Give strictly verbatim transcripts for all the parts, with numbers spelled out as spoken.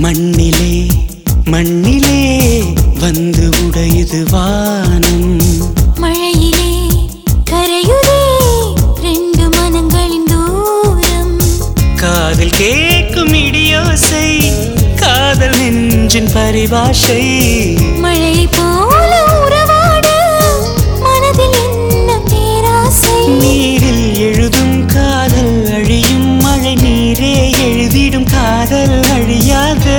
மண்ணிலே மண்ணிலே வந்து உடையுது வானம். மழையிலே கரையுதே ரெண்டு மனங்களின் தூரம். காதில் கேட்கும் இடியோசை காதல் நெஞ்சின் பரிபாஷை. மழை போல உறவாட மனதில் என்ன பேராசை. நீரில் எழுதும் காதல் அழியும், மழை நீரே எழுதிடும் காதல் அழியாதே.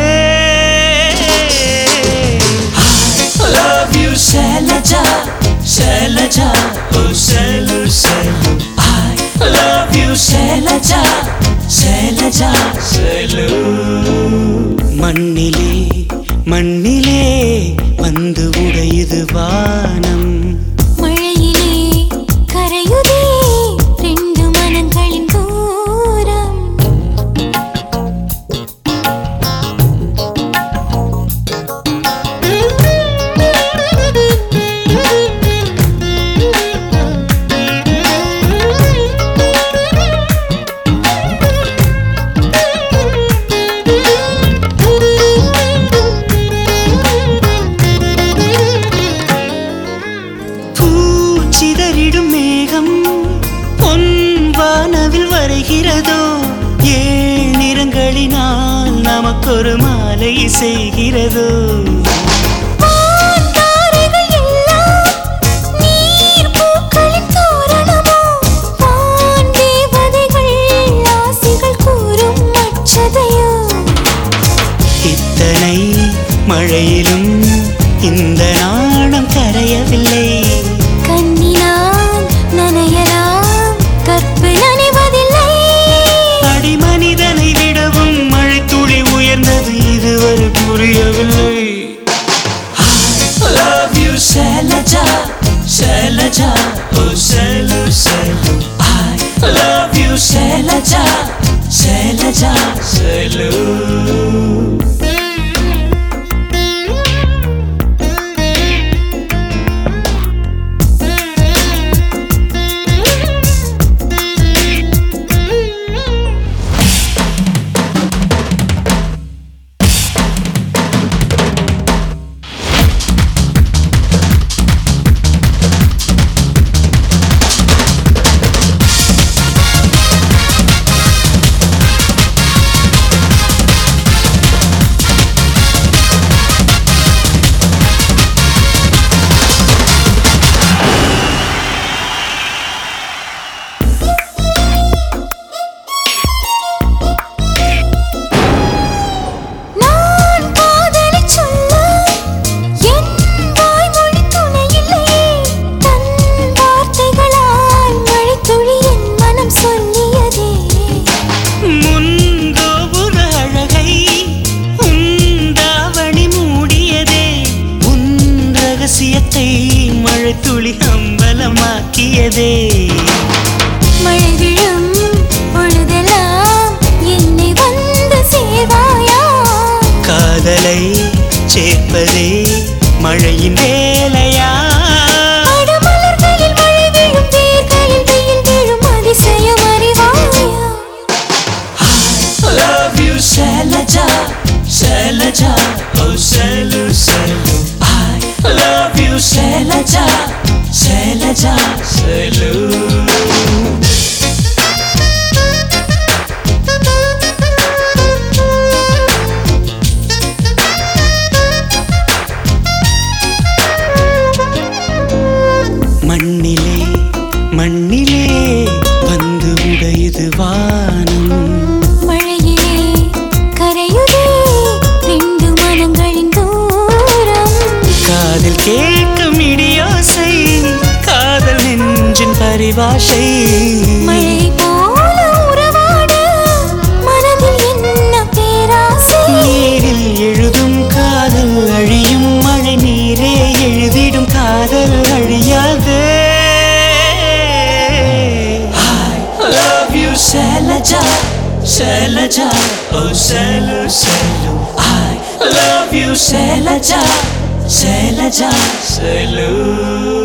Shailaja, Shailaja, oh Shailu, Shailu. I love you, Shailaja, Shailaja, Shailu. மண்ணிலே மண்ணிலே வந்து உடையுது வானம். மழையிலே கரையுதே ரெண்டு மனங்களின் தூரம். சிதறிடும் மேகம் பொன் வானவில் வரைகிறதோ, ஏழ் நிறங்களினால் நமக்கொரு மாலை செய்கிறதோ. இத்தனை மழையிலும் இந்த நாணம் கரையவில்லை. அடிமனிதனை விடவும் மழை துளி உயர்ந்தது இதுவரை புரியவில்லை. I love you Shailaja, Shailaja, oh Shailu, Shailu. I love you Shailaja, Shailaja, Shailu. மழை துளி அம்பலமாக்கியதே. மழை விழும் பொழுதெல்லாம் என்னை வந்து சேவாயா. காதலை சேர்ப்பதே மழையின் வேலையா. மலர்களில் மழை விழும், தேர்களில் வெயில் விழும், அதிசயம் அறிவாயா. I love you Shailaja, Shailaja, oh Shailu, Shailu. I love you Shailaja, Shailaja, Shailu. மண்ணிலே மண்ணிலே வந்து உடையுது வானம். மழையிலே கரையுதே ரெண்டு மனங்களின் தூரம். காதில் கேட்கும் இடியோசை காதல் நெஞ்சின் பரிபாஷை. மழை போல உறவாட மனதில் என்ன பேராசை. நீரில் எழுதும் காதல் அழியும், மழை நீரே எழுதிடும் காதல் அழியாதே. I love you Shailaja, Shailaja, oh Shailu, Shailu. I love you Shailaja, Shailaja, Shailu.